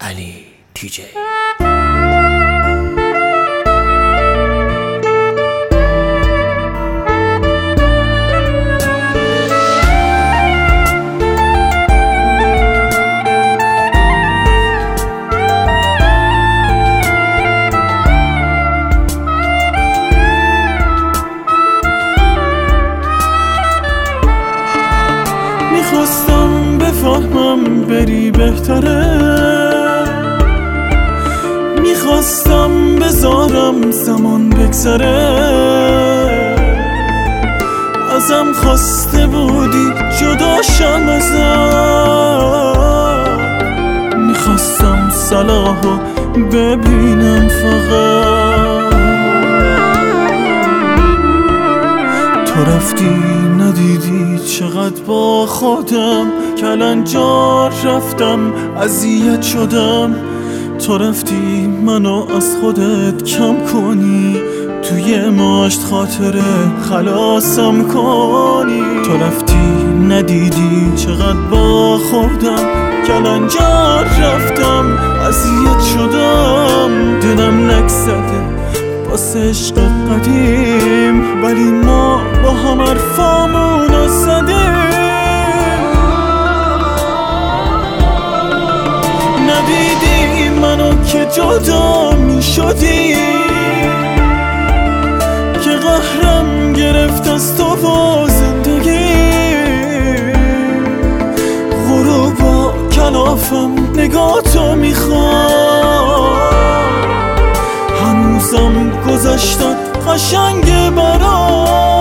علی TJ. میخواستم بفهمم بری بهتره، میخواستم بذارم زمان بگذره، ازم خواسته بودی جداشم ازت، میخواستم صلاحو ببینم فقط. تو رفتی ندیدی چقدر با خودم کلنجار رفتم، اذیت شدم. تو رفتی منو از خودت کم کنی، توی مشت خاطره خلاصم کنی. تو رفتی ندیدی چقدر با خودم کلنجار رفتم، اذیت شدم. دلم نکزده واسه عشق قدیم، ولی ما با هم حرفامونو زدیم. ندیدی منو که جدا می شدی، که قهرم گرفت از تو و زندگی. غروبا کلافم نگاه تو میخواد، هنوزم گذشتن قشنگ برام.